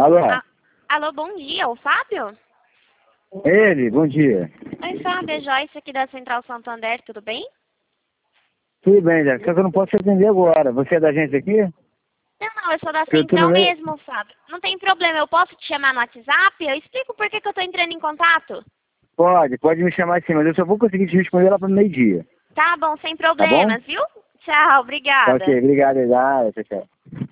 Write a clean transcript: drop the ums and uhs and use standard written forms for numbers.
Alô? Alô, bom dia, o Fábio? Ele, bom dia. Oi, Fábio, é Joyce aqui da Central Santander, tudo bem? Tudo bem, Zé, só que eu não posso te atender agora. Você é da agência aqui? Não, eu sou da Que eu tô no Central meio... mesmo, Fábio. Não tem problema, eu posso te chamar no WhatsApp? Eu explico por que eu tô entrando em contato. Pode me chamar assim, mas eu só vou conseguir te responder lá para meio-dia. Tá bom, sem Tá bom? problemas, viu? Tchau, Tá obrigada. ok, obrigado, Zé. Tchau, tchau.